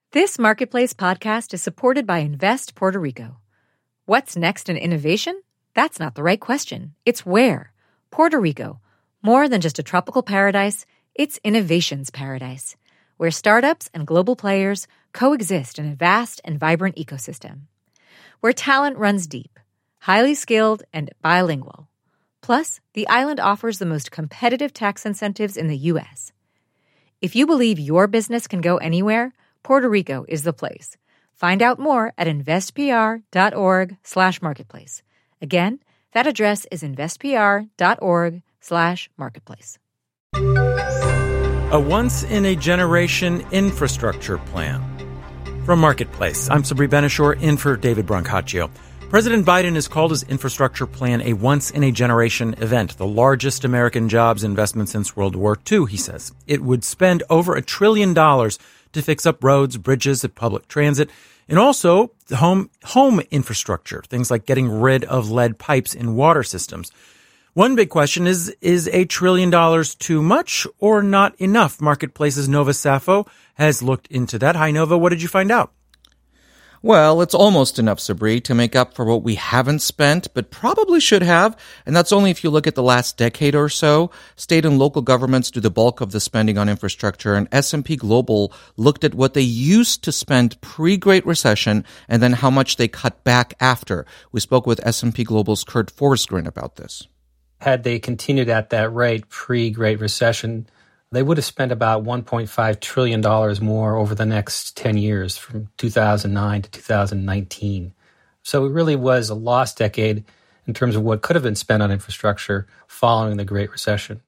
This Marketplace podcast is supported by Invest Puerto Rico. What's next in innovation? That's not the right question. It's where. Puerto Rico. More than just a tropical paradise, it's innovation's paradise, where startups and global players coexist in a vast and vibrant ecosystem. Where talent runs deep, highly skilled, and bilingual. Plus, the island offers the most competitive tax incentives in the U.S. If you believe your business can go anywhere, Puerto Rico is the place. Find out more at investpr.org/marketplace. Again, that address is investpr.org/marketplace. A once-in-a-generation infrastructure plan. From Marketplace, I'm Sabri Benishore, in for David Brancaccio. President Biden has called his infrastructure plan a once-in-a-generation event, the largest American jobs investment since World War II, he says. It would spend over $1 trillion to fix up roads, bridges, and public transit, and also home infrastructure, things like getting rid of lead pipes in water systems. One big question is $1 trillion too much or not enough? Marketplace's Nova Safo has looked into that. Hi, Nova. What did you find out? Well, it's almost enough, Sabri, to make up for what we haven't spent, but probably should have. And that's only if you look at the last decade or so. State and local governments do the bulk of the spending on infrastructure, and S&P Global looked at what they used to spend pre-Great Recession and then how much they cut back after. We spoke with S&P Global's Kurt Forsgren about this. Had they continued at that rate pre-Great Recession, they would have spent about $1.5 trillion more over the next 10 years from 2009 to 2019. So it really was a lost decade in terms of what could have been spent on infrastructure following the Great Recession.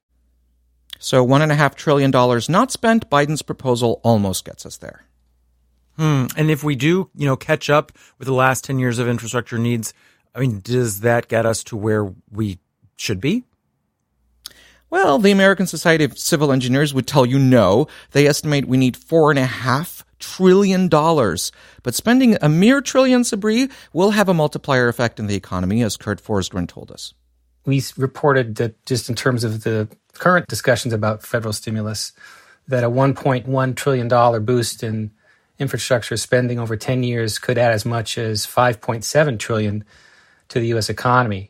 So $1.5 trillion not spent, Biden's proposal almost gets us there. And if we do, catch up with the last 10 years of infrastructure needs, does that get us to where we should be? Well, the American Society of Civil Engineers would tell you no. They estimate we need $4.5 trillion. But spending a mere trillion, Sabri, will have a multiplier effect in the economy, as Kurt Forsgren told us. We reported that just in terms of the current discussions about federal stimulus, that a $1.1 trillion boost in infrastructure spending over 10 years could add as much as $5.7 trillion to the U.S. economy.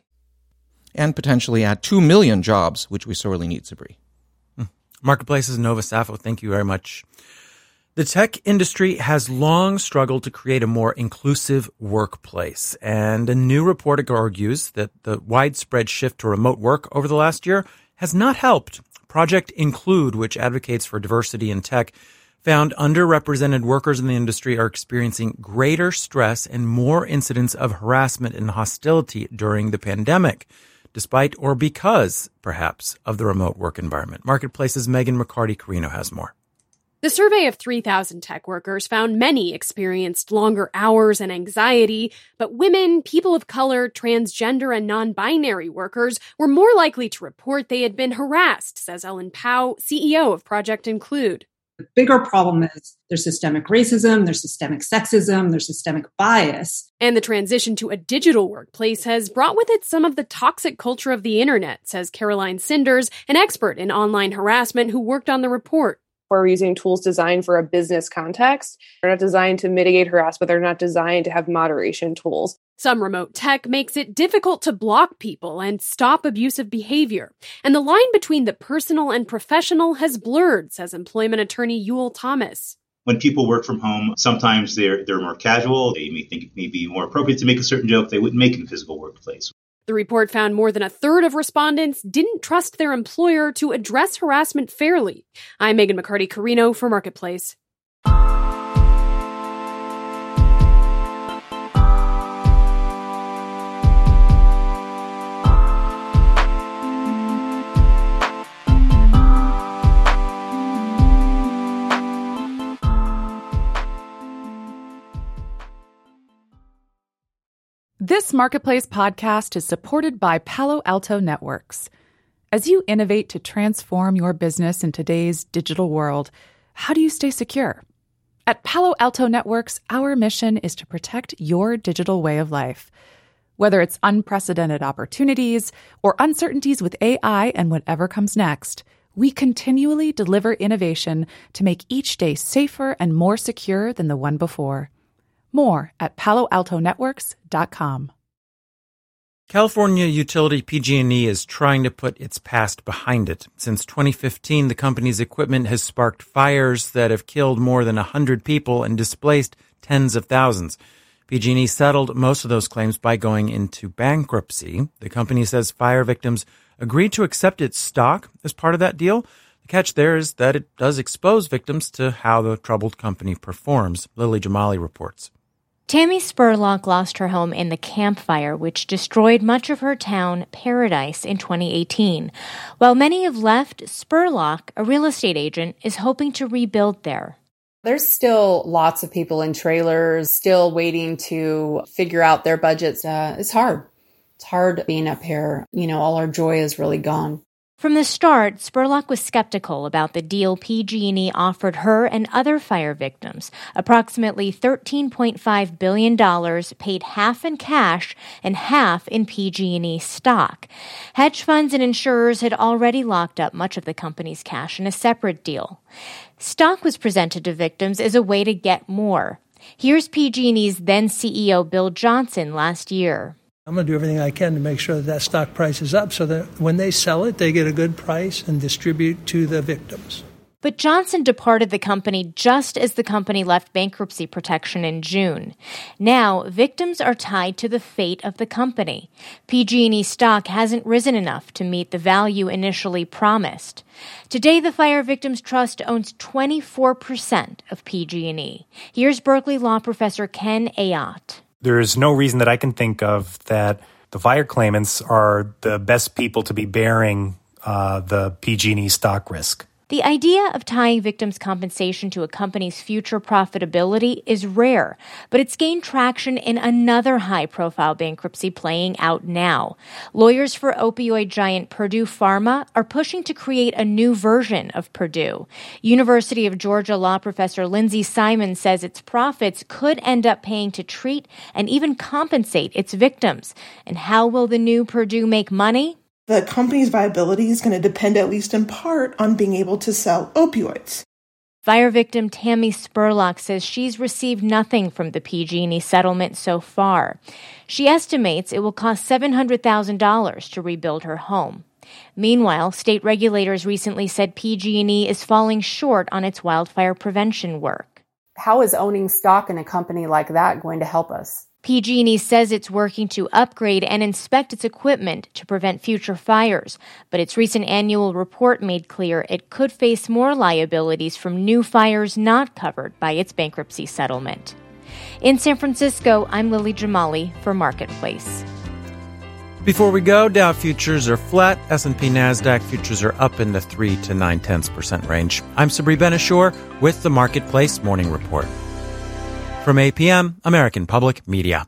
And potentially add 2 million jobs, which we sorely need, Sabri. Marketplace's Nova Safo, thank you very much. The tech industry has long struggled to create a more inclusive workplace, and a new report argues that the widespread shift to remote work over the last year has not helped. Project Include, which advocates for diversity in tech, found underrepresented workers in the industry are experiencing greater stress and more incidents of harassment and hostility during the pandemic, despite or because, perhaps, of the remote work environment. Marketplace's Megan McCarty-Carino has more. The survey of 3,000 tech workers found many experienced longer hours and anxiety, but women, people of color, transgender, and non-binary workers were more likely to report they had been harassed, says Ellen Pao, CEO of Project Include. The bigger problem is there's systemic racism, there's systemic sexism, there's systemic bias. And the transition to a digital workplace has brought with it some of the toxic culture of the internet, says Caroline Sinders, an expert in online harassment who worked on the report. We're using tools designed for a business context. They're not designed to mitigate harassment. They're not designed to have moderation tools. Some remote tech makes it difficult to block people and stop abusive behavior. And the line between the personal and professional has blurred, says employment attorney Ewell Thomas. When people work from home, sometimes they're more casual. They may think it may be more appropriate to make a certain joke they wouldn't make in a physical workplace. The report found more than a third of respondents didn't trust their employer to address harassment fairly. I'm Megan McCarty-Carino for Marketplace. This Marketplace podcast is supported by Palo Alto Networks. As you innovate to transform your business in today's digital world, how do you stay secure? At Palo Alto Networks, our mission is to protect your digital way of life. Whether it's unprecedented opportunities or uncertainties with AI and whatever comes next, We continually deliver innovation to make each day safer and more secure than the one before. More at PaloAltoNetworks.com. California utility PG&E is trying to put its past behind it. Since 2015, the company's equipment has sparked fires that have killed more than 100 people and displaced tens of thousands. PG&E settled most of those claims by going into bankruptcy. The company says fire victims agreed to accept its stock as part of that deal. The catch there is that it does expose victims to how the troubled company performs. Lily Jamali reports. Tammy Spurlock lost her home in the Camp Fire, which destroyed much of her town, Paradise, in 2018. While many have left, Spurlock, a real estate agent, is hoping to rebuild there. There's still lots of people in trailers, still waiting to figure out their budgets. It's hard. It's hard being up here. All our joy is really gone. From the start, Spurlock was skeptical about the deal PG&E offered her and other fire victims, approximately $13.5 billion, paid half in cash and half in PG&E stock. Hedge funds and insurers had already locked up much of the company's cash in a separate deal. Stock was presented to victims as a way to get more. Here's PG&E's then CEO Bill Johnson last year. I'm going to do everything I can to make sure that stock price is up so that when they sell it, they get a good price and distribute to the victims. But Johnson departed the company just as the company left bankruptcy protection in June. Now, victims are tied to the fate of the company. PG&E stock hasn't risen enough to meet the value initially promised. Today, the Fire Victims Trust owns 24% of PG&E. Here's Berkeley law professor Ken Ayotte. There's no reason that I can think of that the fire claimants are the best people to be bearing the PG&E stock risk. The idea of tying victims' compensation to a company's future profitability is rare, but it's gained traction in another high-profile bankruptcy playing out now. Lawyers for opioid giant Purdue Pharma are pushing to create a new version of Purdue. University of Georgia law professor Lindsay Simon says its profits could end up paying to treat and even compensate its victims. And how will the new Purdue make money? The company's viability is going to depend, at least in part, on being able to sell opioids. Fire victim Tammy Spurlock says she's received nothing from the PG&E settlement so far. She estimates it will cost $700,000 to rebuild her home. Meanwhile, state regulators recently said PG&E is falling short on its wildfire prevention work. How is owning stock in a company like that going to help us? PG&E says it's working to upgrade and inspect its equipment to prevent future fires, but its recent annual report made clear it could face more liabilities from new fires not covered by its bankruptcy settlement. In San Francisco, I'm Lily Jamali for Marketplace. Before we go, Dow futures are flat. S&P NASDAQ futures are up in the 3 to 0.9% range. I'm Sabri Ben-Achour with the Marketplace Morning Report. From APM, American Public Media.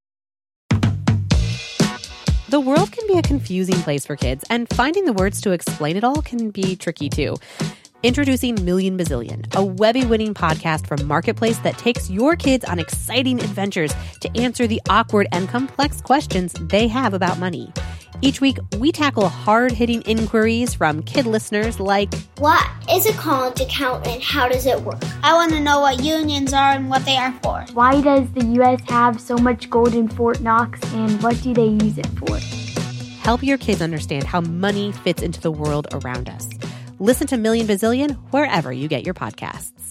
The world can be a confusing place for kids, and finding the words to explain it all can be tricky too. Introducing Million Bazillion, a Webby-winning podcast from Marketplace that takes your kids on exciting adventures to answer the awkward and complex questions they have about money. Each week, we tackle hard-hitting inquiries from kid listeners like, what is a college account and how does it work? I want to know what unions are and what they are for. Why does the U.S. have so much gold in Fort Knox and what do they use it for? Help your kids understand how money fits into the world around us. Listen to Million Bazillion wherever you get your podcasts.